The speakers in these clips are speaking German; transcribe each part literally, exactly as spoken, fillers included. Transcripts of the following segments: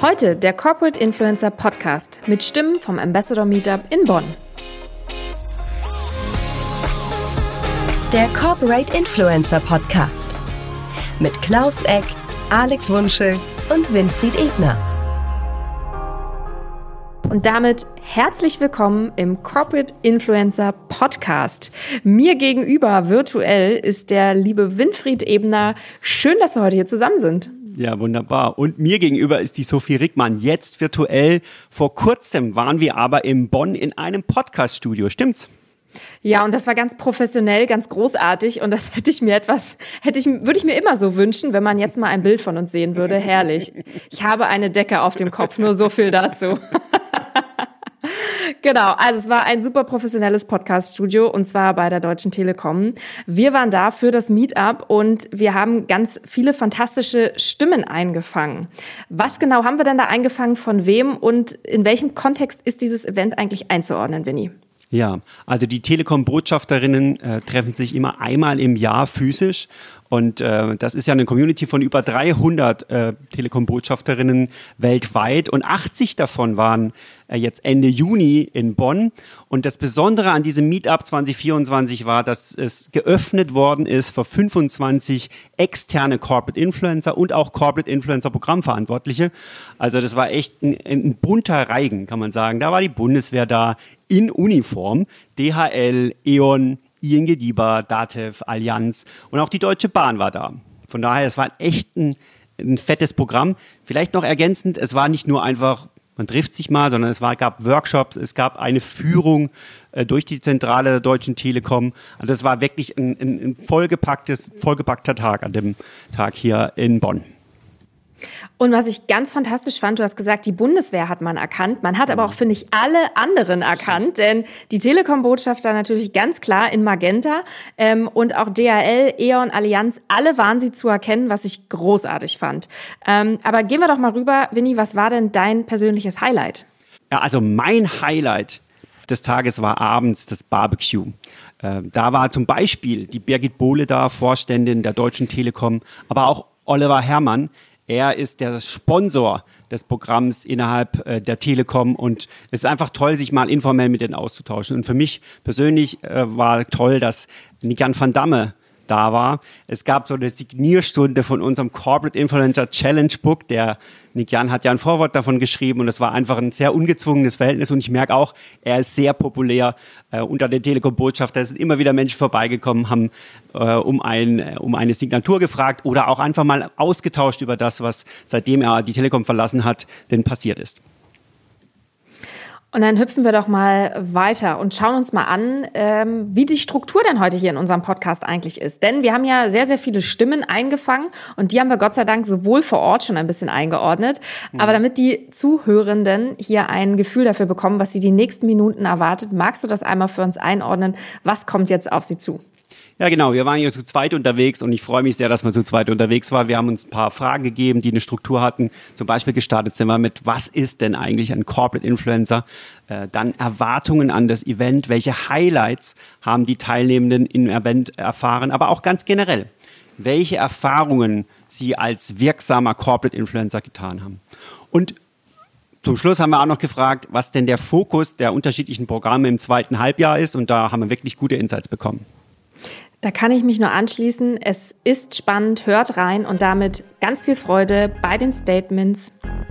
Heute der Corporate Influencer Podcast mit Stimmen vom Ambassador Meetup in Bonn. Der Corporate Influencer Podcast mit Klaus Eck, Alex Wunschel und Winfried Ebner. Und damit herzlich willkommen im Corporate Influencer Podcast. Mir gegenüber virtuell ist der liebe Winfried Ebner. Schön, dass wir heute hier zusammen sind. Ja, wunderbar. Und mir gegenüber ist die Sophie Rickmann, jetzt virtuell. Vor kurzem waren wir aber in Bonn in einem Podcast-Studio, stimmt's? Ja, und das war ganz professionell, ganz großartig und das hätte ich mir etwas, hätte ich, würde ich mir immer so wünschen, wenn man jetzt mal ein Bild von uns sehen würde. Herrlich. Ich habe eine Decke auf dem Kopf, nur so viel dazu. Genau, also es war ein super professionelles Podcast-Studio und zwar bei der Deutschen Telekom. Wir waren da für das Meetup und wir haben ganz viele fantastische Stimmen eingefangen. Was genau haben wir denn da eingefangen, von wem und in welchem Kontext ist dieses Event eigentlich einzuordnen, Winnie? Ja, also die Telekom-Botschafterinnen äh, treffen sich immer einmal im Jahr physisch und äh, das ist ja eine Community von über dreihundert äh, Telekom-Botschafterinnen weltweit und achtzig davon waren äh, jetzt Ende Juni in Bonn. Und das Besondere an diesem Meetup zwanzig vierundzwanzig war, dass es geöffnet worden ist für fünfundzwanzig externe Corporate Influencer und auch Corporate Influencer Programmverantwortliche. Also das war echt ein, ein bunter Reigen, kann man sagen. Da war die Bundeswehr da in Uniform, D H L, E.ON, I N G DIBA, DATEV, Allianz und auch die Deutsche Bahn war da. Von daher, es war echt ein, ein fettes Programm. Vielleicht noch ergänzend, es war nicht nur einfach, man trifft sich mal, sondern es war, gab Workshops, es gab eine Führung äh, durch die Zentrale der Deutschen Telekom. Also das war wirklich ein, ein, ein vollgepacktes, vollgepackter Tag an dem Tag hier in Bonn. Und was ich ganz fantastisch fand, du hast gesagt, die Bundeswehr hat man erkannt. Man hat aber auch, finde ich, alle anderen erkannt, denn die Telekom-Botschafter natürlich ganz klar in Magenta ähm, und auch D H L, E.ON, Allianz, alle waren sie zu erkennen, was ich großartig fand. Ähm, aber gehen wir doch mal rüber, Winnie, was war denn dein persönliches Highlight? Ja, also mein Highlight des Tages war abends das Barbecue. Äh, da war zum Beispiel die Birgit Bohle da, Vorständin der Deutschen Telekom, aber auch Oliver Herrmann. Er ist der Sponsor des Programms innerhalb äh, der Telekom und es ist einfach toll, sich mal informell mit denen auszutauschen. Und für mich persönlich äh, war toll, dass Nikan van Damme da war. Es gab so eine Signierstunde von unserem Corporate Influencer Challenge Book. Der Nikan hat ja ein Vorwort davon geschrieben und es war einfach ein sehr ungezwungenes Verhältnis und ich merke auch, er ist sehr populär äh, unter den Telekom-Botschaftern. Es sind immer wieder Menschen vorbeigekommen, haben äh, um, ein, äh, um eine Signatur gefragt oder auch einfach mal ausgetauscht über das, was seitdem er die Telekom verlassen hat, denn passiert ist. Und dann hüpfen wir doch mal weiter und schauen uns mal an, ähm, wie die Struktur denn heute hier in unserem Podcast eigentlich ist. Denn wir haben ja sehr, sehr viele Stimmen eingefangen und die haben wir Gott sei Dank sowohl vor Ort schon ein bisschen eingeordnet. Mhm. Aber damit die Zuhörenden hier ein Gefühl dafür bekommen, was sie die nächsten Minuten erwartet, magst du das einmal für uns einordnen? Was kommt jetzt auf sie zu? Ja, genau. Wir waren hier zu zweit unterwegs und ich freue mich sehr, dass man zu zweit unterwegs war. Wir haben uns ein paar Fragen gegeben, die eine Struktur hatten. Zum Beispiel gestartet sind wir mit, was ist denn eigentlich ein Corporate Influencer? Äh, dann Erwartungen an das Event. Welche Highlights haben die Teilnehmenden im Event erfahren? Aber auch ganz generell, welche Erfahrungen sie als wirksamer Corporate Influencer getan haben. Und zum Schluss haben wir auch noch gefragt, was denn der Fokus der unterschiedlichen Programme im zweiten Halbjahr ist. Und da haben wir wirklich gute Insights bekommen. Da kann ich mich nur anschließen. Es ist spannend, hört rein und damit ganz viel Freude bei den Statements.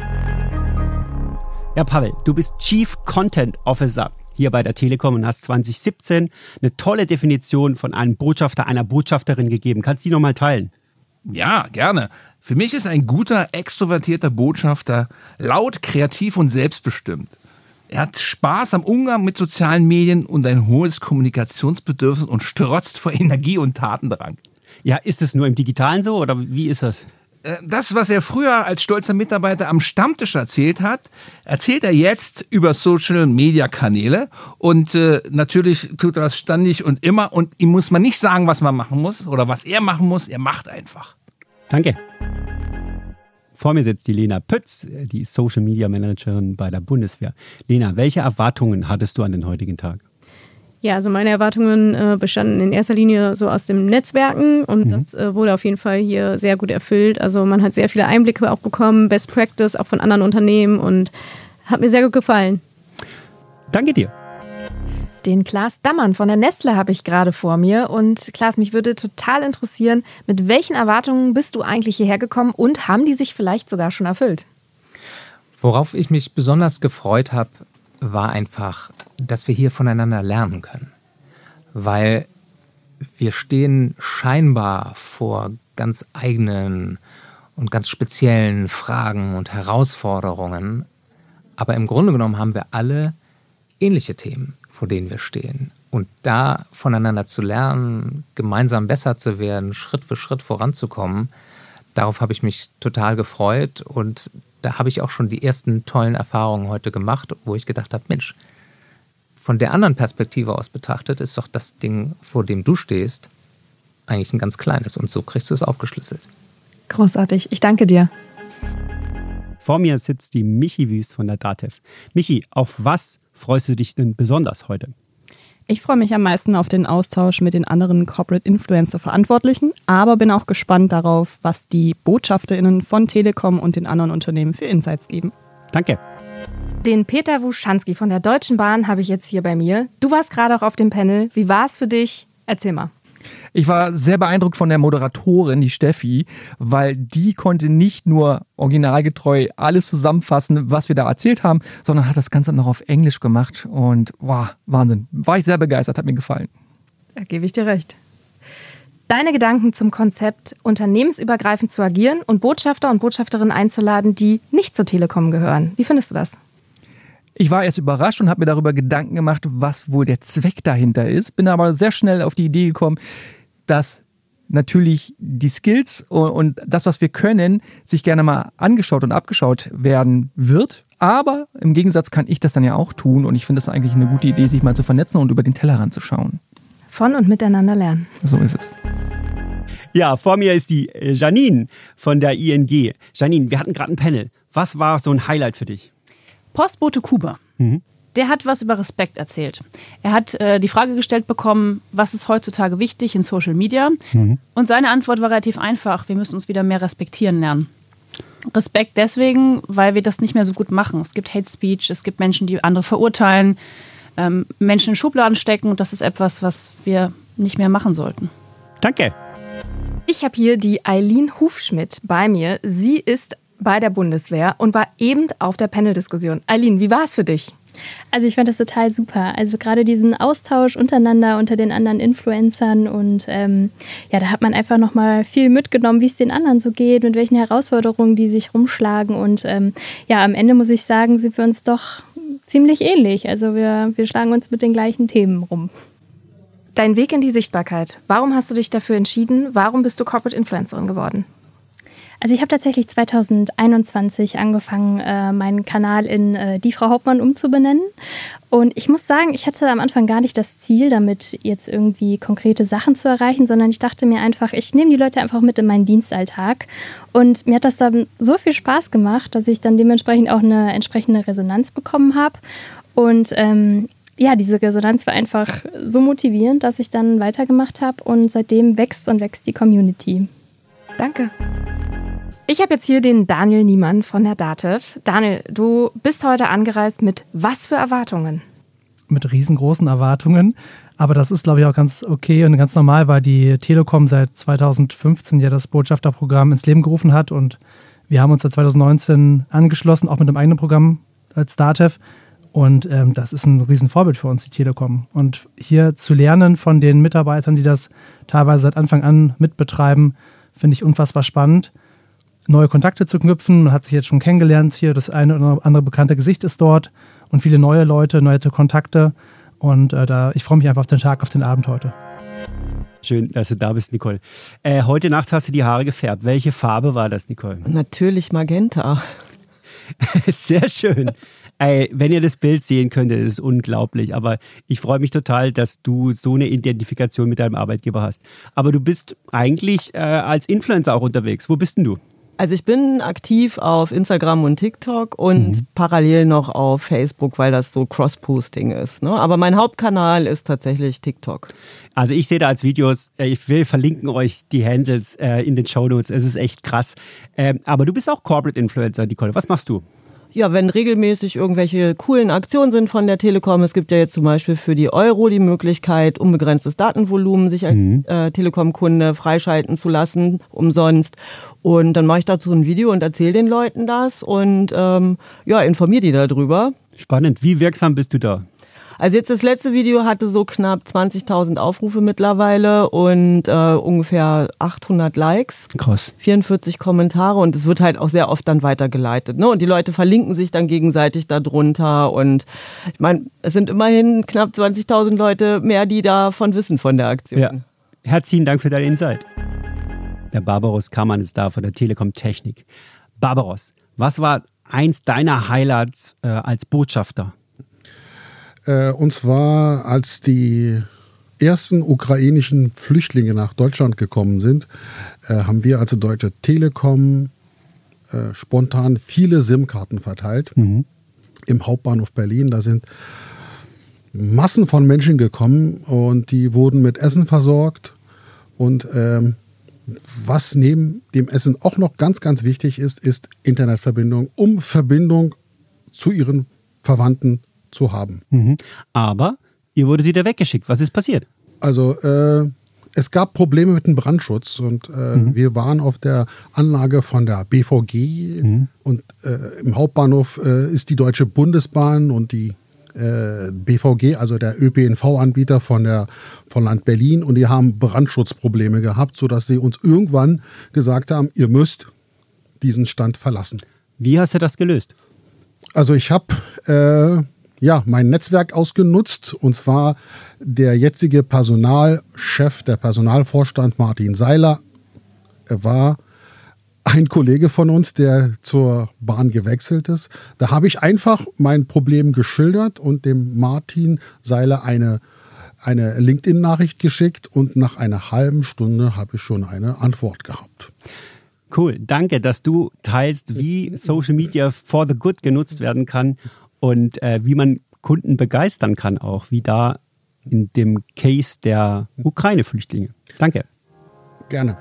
Ja, Pavel, du bist Chief Content Officer hier bei der Telekom und hast zwanzig siebzehn eine tolle Definition von einem Botschafter, einer Botschafterin gegeben. Kannst du die nochmal teilen? Ja, gerne. Für mich ist ein guter, extrovertierter Botschafter laut, kreativ und selbstbestimmt. Er hat Spaß am Umgang mit sozialen Medien und ein hohes Kommunikationsbedürfnis und strotzt vor Energie und Tatendrang. Ja, ist es nur im Digitalen so oder wie ist das? Das, was er früher als stolzer Mitarbeiter am Stammtisch erzählt hat, erzählt er jetzt über Social-Media-Kanäle und äh, natürlich tut er das ständig und immer und ihm muss man nicht sagen, was man machen muss oder was er machen muss, er macht einfach. Danke. Vor mir sitzt die Lena Pütz, die ist Social Media Managerin bei der Bundeswehr. Lena, welche Erwartungen hattest du an den heutigen Tag? Ja, also meine Erwartungen äh, bestanden in erster Linie so aus dem Netzwerken und mhm. das äh, wurde auf jeden Fall hier sehr gut erfüllt. Also man hat sehr viele Einblicke auch bekommen, Best Practice auch von anderen Unternehmen und hat mir sehr gut gefallen. Danke dir. Den Klaas Dammann von der Nestle habe ich gerade vor mir. Und Klaas, mich würde total interessieren, mit welchen Erwartungen bist du eigentlich hierher gekommen und haben die sich vielleicht sogar schon erfüllt? Worauf ich mich besonders gefreut habe, war einfach, dass wir hier voneinander lernen können. Weil wir stehen scheinbar vor ganz eigenen und ganz speziellen Fragen und Herausforderungen. Aber im Grunde genommen haben wir alle ähnliche Themen, vor denen wir stehen. Und da voneinander zu lernen, gemeinsam besser zu werden, Schritt für Schritt voranzukommen, darauf habe ich mich total gefreut. Und da habe ich auch schon die ersten tollen Erfahrungen heute gemacht, wo ich gedacht habe, Mensch, von der anderen Perspektive aus betrachtet, ist doch das Ding, vor dem du stehst, eigentlich ein ganz kleines. Und so kriegst du es aufgeschlüsselt. Großartig. Ich danke dir. Vor mir sitzt die Michi Wüst von der DATEV. Michi, auf was freust du dich denn besonders heute? Ich freue mich am meisten auf den Austausch mit den anderen Corporate Influencer Verantwortlichen, aber bin auch gespannt darauf, was die BotschafterInnen von Telekom und den anderen Unternehmen für Insights geben. Danke. Den Peter Wuschanski von der Deutschen Bahn habe ich jetzt hier bei mir. Du warst gerade auch auf dem Panel. Wie war es für dich? Erzähl mal. Ich war sehr beeindruckt von der Moderatorin, die Steffi, weil die konnte nicht nur originalgetreu alles zusammenfassen, was wir da erzählt haben, sondern hat das Ganze noch auf Englisch gemacht und wow, Wahnsinn. War ich sehr begeistert, hat mir gefallen. Da gebe ich dir recht. Deine Gedanken zum Konzept, unternehmensübergreifend zu agieren und Botschafter und Botschafterinnen einzuladen, die nicht zur Telekom gehören. Wie findest du das? Ich war erst überrascht und habe mir darüber Gedanken gemacht, was wohl der Zweck dahinter ist. Bin aber sehr schnell auf die Idee gekommen, dass natürlich die Skills und das, was wir können, sich gerne mal angeschaut und abgeschaut werden wird. Aber im Gegensatz kann ich das dann ja auch tun und ich finde es eigentlich eine gute Idee, sich mal zu vernetzen und über den Tellerrand zu schauen. Von und miteinander lernen. So ist es. Ja, vor mir ist die Janine von der I N G. Janine, wir hatten gerade ein Panel. Was war so ein Highlight für dich? Postbote Kuba, mhm. der hat was über Respekt erzählt. Er hat äh, die Frage gestellt bekommen, was ist heutzutage wichtig in Social Media? Mhm. Und seine Antwort war relativ einfach, wir müssen uns wieder mehr respektieren lernen. Respekt deswegen, weil wir das nicht mehr so gut machen. Es gibt Hate Speech, es gibt Menschen, die andere verurteilen, ähm, Menschen in Schubladen stecken und das ist etwas, was wir nicht mehr machen sollten. Danke. Ich habe hier die Eileen Hufschmidt bei mir. Sie ist bei der Bundeswehr und war eben auf der Paneldiskussion. Eileen, wie war es für dich? Also ich fand das total super. Also gerade diesen Austausch untereinander unter den anderen Influencern und ähm, ja, da hat man einfach nochmal viel mitgenommen, wie es den anderen so geht, mit welchen Herausforderungen die sich rumschlagen und ähm, ja, am Ende muss ich sagen, sind wir uns doch ziemlich ähnlich. Also wir, wir schlagen uns mit den gleichen Themen rum. Dein Weg in die Sichtbarkeit. Warum hast du dich dafür entschieden? Warum bist du Corporate Influencerin geworden? Also ich habe tatsächlich zweitausendeinundzwanzig angefangen, äh, meinen Kanal in äh, Die Frau Hauptmann umzubenennen. Und ich muss sagen, ich hatte am Anfang gar nicht das Ziel, damit jetzt irgendwie konkrete Sachen zu erreichen, sondern ich dachte mir einfach, ich nehme die Leute einfach mit in meinen Dienstalltag. Und mir hat das dann so viel Spaß gemacht, dass ich dann dementsprechend auch eine entsprechende Resonanz bekommen habe. Und ähm, ja, diese Resonanz war einfach so motivierend, dass ich dann weitergemacht habe. Und seitdem wächst und wächst die Community. Danke. Ich habe jetzt hier den Daniel Niemann von der DATEV. Daniel, du bist heute angereist mit was für Erwartungen? Mit riesengroßen Erwartungen. Aber das ist, glaube ich, auch ganz okay und ganz normal, weil die Telekom seit zweitausendfünfzehn ja das Botschafterprogramm ins Leben gerufen hat. Und wir haben uns seit zweitausendneunzehn angeschlossen, auch mit einem eigenen Programm als DATEV. Und ähm, das ist ein Riesenvorbild für uns, die Telekom. Und hier zu lernen von den Mitarbeitern, die das teilweise seit Anfang an mitbetreiben, finde ich unfassbar spannend. Neue Kontakte zu knüpfen. Man hat sich jetzt schon kennengelernt hier. Das eine oder andere bekannte Gesicht ist dort und viele neue Leute, neue Kontakte. Und äh, da, ich freue mich einfach auf den Tag, auf den Abend heute. Schön, dass du da bist, Nicole. Äh, heute Nacht hast du die Haare gefärbt. Welche Farbe war das, Nicole? Natürlich Magenta. Sehr schön. Ey, wenn ihr das Bild sehen könntet, ist es unglaublich. Aber ich freue mich total, dass du so eine Identifikation mit deinem Arbeitgeber hast. Aber du bist eigentlich äh, als Influencer auch unterwegs. Wo bist denn du? Also ich bin aktiv auf Instagram und TikTok und mhm. parallel noch auf Facebook, weil das so Cross-Posting ist. Ne? Aber mein Hauptkanal ist tatsächlich TikTok. Also ich sehe da als Videos, ich will verlinken euch die Handles äh, in den Shownotes. Es ist echt krass. Ähm, aber du bist auch Corporate Influencer, Nicole. Was machst du? Ja, wenn regelmäßig irgendwelche coolen Aktionen sind von der Telekom, es gibt ja jetzt zum Beispiel für die Euro die Möglichkeit, unbegrenztes Datenvolumen sich als mhm. äh, Telekom-Kunde freischalten zu lassen, umsonst. Und dann mache ich dazu ein Video und erzähle den Leuten das und ähm, ja, informiere die darüber. Spannend. Wie wirksam bist du da? Also jetzt das letzte Video hatte so knapp zwanzigtausend Aufrufe mittlerweile und äh, ungefähr achthundert Likes. Krass. vierundvierzig Kommentare und es wird halt auch sehr oft dann weitergeleitet. Ne? Und die Leute verlinken sich dann gegenseitig darunter und ich meine, es sind immerhin knapp zwanzigtausend Leute mehr, die davon wissen von der Aktion. Ja. Herzlichen Dank für deine Insight. Der Barbaros Kammann ist da von der Telekom Technik. Barbaros, was war eins deiner Highlights äh, als Botschafter? Und zwar, als die ersten ukrainischen Flüchtlinge nach Deutschland gekommen sind, haben wir als Deutsche Telekom spontan viele SIM-Karten verteilt mhm. im Hauptbahnhof Berlin. Da sind Massen von Menschen gekommen und die wurden mit Essen versorgt. Und ähm, was neben dem Essen auch noch ganz, ganz wichtig ist, ist Internetverbindung, um Verbindung zu ihren Verwandten zu haben. Mhm. Aber ihr wurdet wieder weggeschickt. Was ist passiert? Also äh, es gab Probleme mit dem Brandschutz und äh, mhm. wir waren auf der Anlage von der B V G mhm. und äh, im Hauptbahnhof äh, ist die Deutsche Bundesbahn und die äh, B V G, also der Ö P N V-Anbieter von der von Land Berlin, und die haben Brandschutzprobleme gehabt, sodass sie uns irgendwann gesagt haben, ihr müsst diesen Stand verlassen. Wie hast du das gelöst? Also ich habe äh, ja, mein Netzwerk ausgenutzt, und zwar der jetzige Personalchef, der Personalvorstand Martin Seiler, war ein Kollege von uns, der zur Bahn gewechselt ist. Da habe ich einfach mein Problem geschildert und dem Martin Seiler eine, eine LinkedIn-Nachricht geschickt, und nach einer halben Stunde habe ich schon eine Antwort gehabt. Cool, danke, dass du teilst, wie Social Media for the good genutzt werden kann. Und äh, wie man Kunden begeistern kann auch, wie da in dem Case der Ukraine-Flüchtlinge. Danke. Gerne.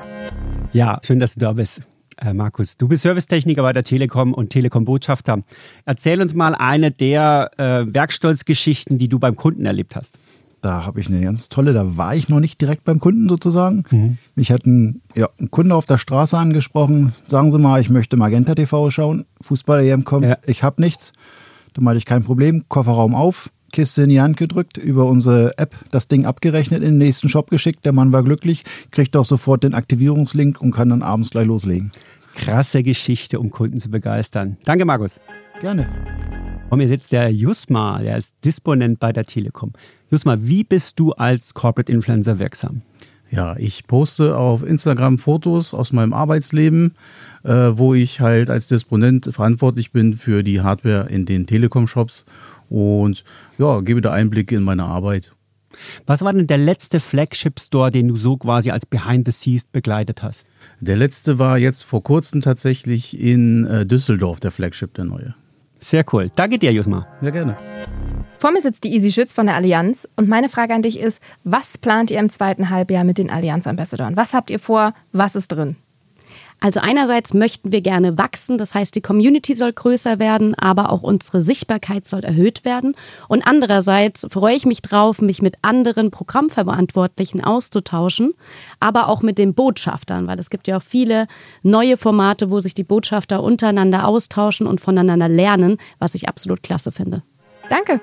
Ja, schön, dass du da bist, äh, Markus. Du bist Servicetechniker bei der Telekom und Telekom-Botschafter. Erzähl uns mal eine der äh, Werkstolzgeschichten, die du beim Kunden erlebt hast. Da habe ich eine ganz tolle, da war ich noch nicht direkt beim Kunden sozusagen. Mhm. Mich hat ein, ja, ein Kunde auf der Straße angesprochen, sagen Sie mal, ich möchte Magenta T V schauen, Fußball-E M kommt, ja. Ich habe nichts. Da meinte ich, kein Problem, Kofferraum auf, Kiste in die Hand gedrückt, über unsere App das Ding abgerechnet, in den nächsten Shop geschickt, der Mann war glücklich, kriegt auch sofort den Aktivierungslink und kann dann abends gleich loslegen. Krasse Geschichte, um Kunden zu begeistern. Danke, Markus. Gerne. Vor mir sitzt der Jusma, der ist Disponent bei der Telekom. Jusma, wie bist du als Corporate Influencer wirksam? Ja, ich poste auf Instagram Fotos aus meinem Arbeitsleben, äh, wo ich halt als Disponent verantwortlich bin für die Hardware in den Telekom-Shops und ja, gebe da Einblicke in meine Arbeit. Was war denn der letzte Flagship-Store, den du so quasi als Behind the Scenes begleitet hast? Der letzte war jetzt vor kurzem tatsächlich in äh, Düsseldorf, der Flagship, der neue. Sehr cool. Danke dir, Jusma. Sehr gerne. Vor mir sitzt die EasySchütz von der Allianz und meine Frage an dich ist, was plant ihr im zweiten Halbjahr mit den Allianz-Ambassadoren? Was habt ihr vor? Was ist drin? Also einerseits möchten wir gerne wachsen, das heißt, die Community soll größer werden, aber auch unsere Sichtbarkeit soll erhöht werden. Und andererseits freue ich mich drauf, mich mit anderen Programmverantwortlichen auszutauschen, aber auch mit den Botschaftern, weil es gibt ja auch viele neue Formate, wo sich die Botschafter untereinander austauschen und voneinander lernen, was ich absolut klasse finde. Danke.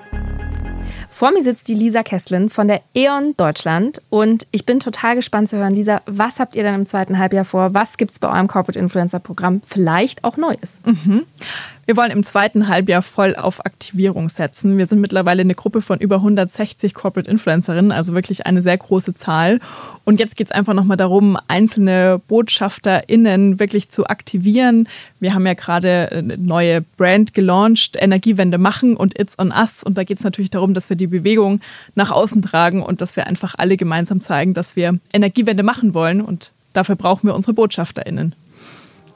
Vor mir sitzt die Lisa Kesslin von der E.ON Deutschland und ich bin total gespannt zu hören, Lisa, was habt ihr denn im zweiten Halbjahr vor? Was gibt es bei eurem Corporate Influencer Programm vielleicht auch Neues? Mhm. Wir wollen im zweiten Halbjahr voll auf Aktivierung setzen. Wir sind mittlerweile eine Gruppe von über hundertsechzig Corporate Influencerinnen, also wirklich eine sehr große Zahl. Und jetzt geht es einfach nochmal darum, einzelne BotschafterInnen wirklich zu aktivieren. Wir haben ja gerade eine neue Brand gelauncht, Energiewende machen und It's on Us. Und da geht es natürlich darum, dass wir die Bewegung nach außen tragen und dass wir einfach alle gemeinsam zeigen, dass wir Energiewende machen wollen. Und dafür brauchen wir unsere BotschafterInnen.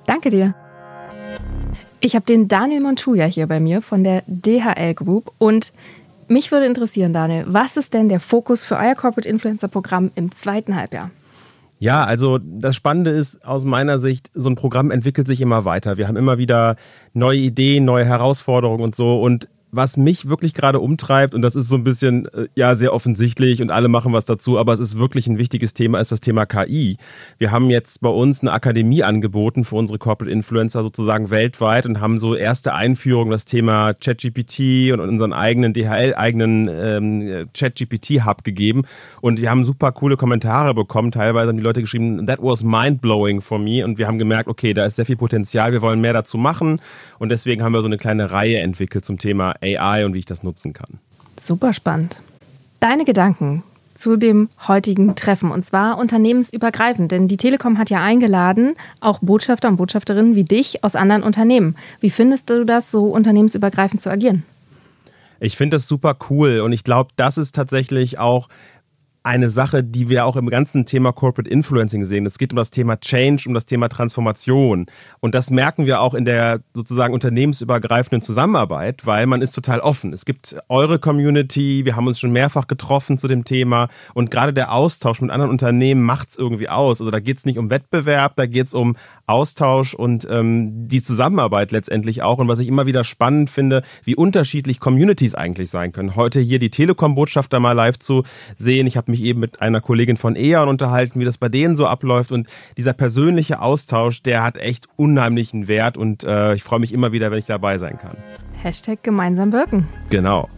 Danke dir. Ich habe den Daniel Montoya hier bei mir von der D H L Group und mich würde interessieren, Daniel, was ist denn der Fokus für euer Corporate Influencer Programm im zweiten Halbjahr? Ja, also das Spannende ist aus meiner Sicht, so ein Programm entwickelt sich immer weiter. Wir haben immer wieder neue Ideen, neue Herausforderungen und so. Und was mich wirklich gerade umtreibt, und das ist so ein bisschen, ja, sehr offensichtlich und alle machen was dazu, aber es ist wirklich ein wichtiges Thema, ist das Thema K I. Wir haben jetzt bei uns eine Akademie angeboten für unsere Corporate Influencer sozusagen weltweit und haben so erste Einführungen, das Thema ChatGPT und unseren eigenen D H L-eigenen ähm, ChatGPT-Hub gegeben. Und wir haben super coole Kommentare bekommen. Teilweise haben die Leute geschrieben, that was mind-blowing for me. Und wir haben gemerkt, okay, da ist sehr viel Potenzial, wir wollen mehr dazu machen. Und deswegen haben wir so eine kleine Reihe entwickelt zum Thema A I und wie ich das nutzen kann. Super spannend. Deine Gedanken zu dem heutigen Treffen, und zwar unternehmensübergreifend, denn die Telekom hat ja eingeladen, auch Botschafter und Botschafterinnen wie dich aus anderen Unternehmen. Wie findest du das, so unternehmensübergreifend zu agieren? Ich finde das super cool und ich glaube, das ist tatsächlich auch eine Sache, die wir auch im ganzen Thema Corporate Influencing sehen. Es geht um das Thema Change, um das Thema Transformation. Und das merken wir auch in der sozusagen unternehmensübergreifenden Zusammenarbeit, weil man ist total offen. Es gibt eure Community, wir haben uns schon mehrfach getroffen zu dem Thema und gerade der Austausch mit anderen Unternehmen macht es irgendwie aus. Also da geht es nicht um Wettbewerb, da geht es um Austausch und ähm, die Zusammenarbeit letztendlich auch. Und was ich immer wieder spannend finde, wie unterschiedlich Communities eigentlich sein können. Heute hier die Telekom-Botschafter mal live zu sehen. Ich habe mich eben mit einer Kollegin von E.ON unterhalten, wie das bei denen so abläuft. Und dieser persönliche Austausch, der hat echt unheimlichen Wert. Und äh, ich freue mich immer wieder, wenn ich dabei sein kann. Hashtag gemeinsam wirken. Genau.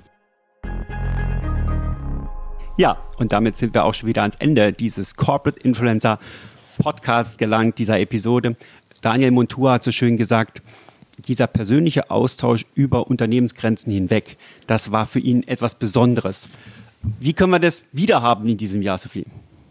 Ja, und damit sind wir auch schon wieder ans Ende dieses Corporate Influencer Podcasts gelangt, dieser Episode. Daniel Montoya hat so schön gesagt, dieser persönliche Austausch über Unternehmensgrenzen hinweg, das war für ihn etwas Besonderes. Wie können wir das wieder haben in diesem Jahr, Sophie?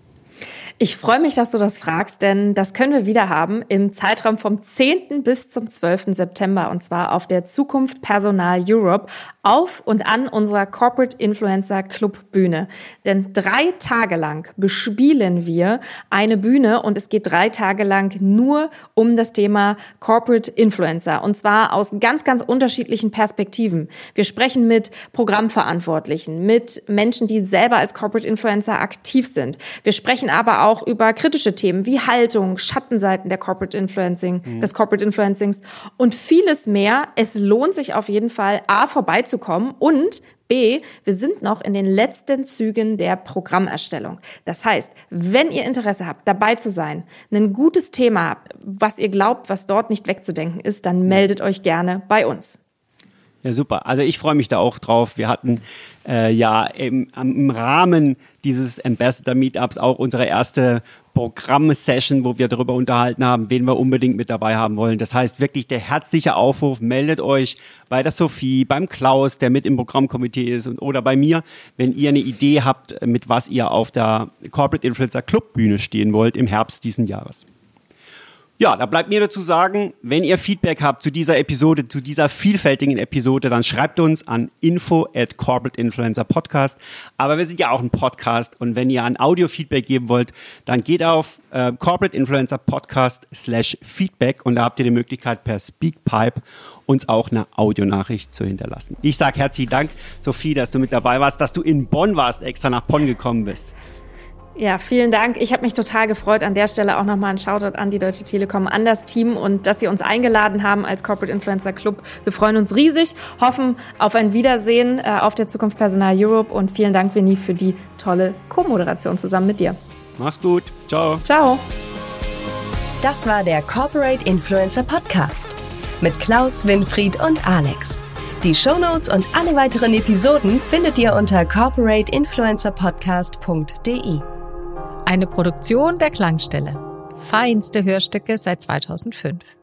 Ich freue mich, dass du das fragst, denn das können wir wieder haben im Zeitraum vom zehnten bis zum zwölften September und zwar auf der Zukunft Personal Europe auf und an unserer Corporate Influencer Club Bühne. Denn drei Tage lang bespielen wir eine Bühne und es geht drei Tage lang nur um das Thema Corporate Influencer und zwar aus ganz, ganz unterschiedlichen Perspektiven. Wir sprechen mit Programmverantwortlichen, mit Menschen, die selber als Corporate Influencer aktiv sind. Wir sprechen aber auch auch über kritische Themen wie Haltung, Schattenseiten der Corporate Influencing, mhm. des Corporate Influencings und vieles mehr. Es lohnt sich auf jeden Fall, A, vorbeizukommen und B, wir sind noch in den letzten Zügen der Programmerstellung. Das heißt, wenn ihr Interesse habt, dabei zu sein, ein gutes Thema habt, was ihr glaubt, was dort nicht wegzudenken ist, dann meldet euch gerne bei uns. Ja, super. Also ich freue mich da auch drauf. Wir hatten äh, ja im, im Rahmen dieses Ambassador Meetups auch unsere erste Programm-Session, wo wir darüber unterhalten haben, wen wir unbedingt mit dabei haben wollen. Das heißt wirklich der herzliche Aufruf, meldet euch bei der Sophie, beim Klaus, der mit im Programmkomitee ist und, oder bei mir, wenn ihr eine Idee habt, mit was ihr auf der Corporate Influencer Club Bühne stehen wollt im Herbst diesen Jahres. Ja, da bleibt mir dazu sagen, wenn ihr Feedback habt zu dieser Episode, zu dieser vielfältigen Episode, dann schreibt uns an info at corporate influencer podcast. Aber wir sind ja auch ein Podcast und wenn ihr ein Audio-Feedback geben wollt, dann geht auf äh, corporate influencer podcast slash feedback und da habt ihr die Möglichkeit per Speakpipe uns auch eine Audionachricht zu hinterlassen. Ich sage herzlichen Dank, Sophie, dass du mit dabei warst, dass du in Bonn warst, extra nach Bonn gekommen bist. Ja, vielen Dank. Ich habe mich total gefreut. An der Stelle auch nochmal ein Shoutout an die Deutsche Telekom, an das Team und dass Sie uns eingeladen haben als Corporate Influencer Club. Wir freuen uns riesig, hoffen auf ein Wiedersehen äh, auf der Zukunft Personal Europe und vielen Dank, Vinny, für die tolle Co-Moderation zusammen mit dir. Mach's gut. Ciao. Ciao. Das war der Corporate Influencer Podcast mit Klaus, Winfried und Alex. Die Shownotes und alle weiteren Episoden findet ihr unter corporate influencer podcast punkt de. Eine Produktion der Klangstelle. Feinste Hörstücke seit zweitausendfünf.